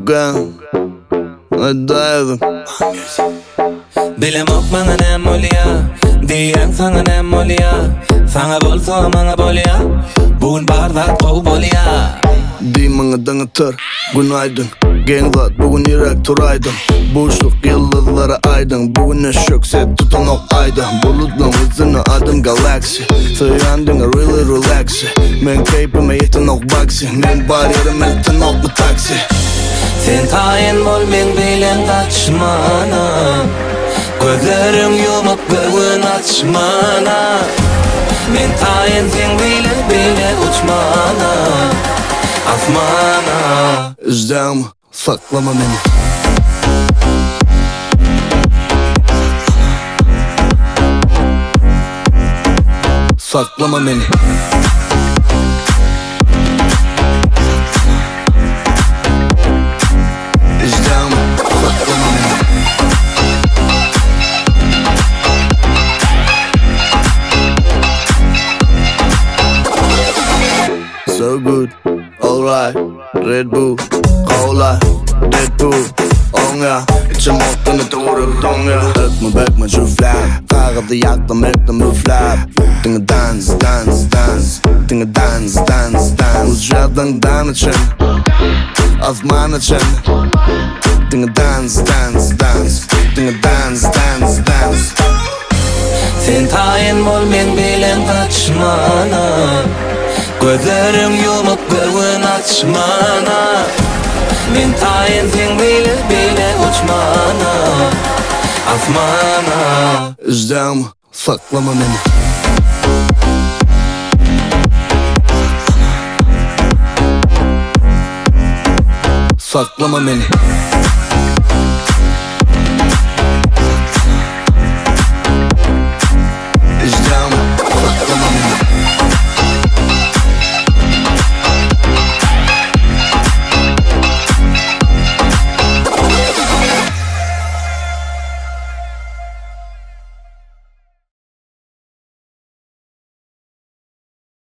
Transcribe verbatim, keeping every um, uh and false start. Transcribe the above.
Bugün Ödeydim Bilem ok bana nem oluyor Diyen sana nem oluyor Sana bolsa bana bolya Bugün bardak kov bolya Dimana dağıtır günaydın Gençler bugün yürek turaydım Boşluk yıldızlara aydın Bugün ne şökse tutan ok aydı Bulutlan hızını adım galaksi Sayandın really relaxi Men keyfime yetin ok baksi Men bariyerim elten ok bu taksi Sen tayin bol men bilen kaçmana Gözlerim yumup bugün açmana Men tayin sen bile bile uçmana Asmana İzdem saklama beni Saklama beni İzdem saklama beni So good, alright, Red Bull, Cola, Deadpool, on ya İçim altını doğru don ya Öpme bekme jufla Kağıdı yaktım ettim üflap Dinge dans, dans, dans Dinge dans, dans, dans Uçradın dan için Azman için Dinge dans, dans, dans Dinge dans, dans, dans Sen tayin bol men bilen kaçmana Gözlerim yumup bugün açmana Men tayin sen bile bile uçmana Asmana İzdem saklama beni Saklama beni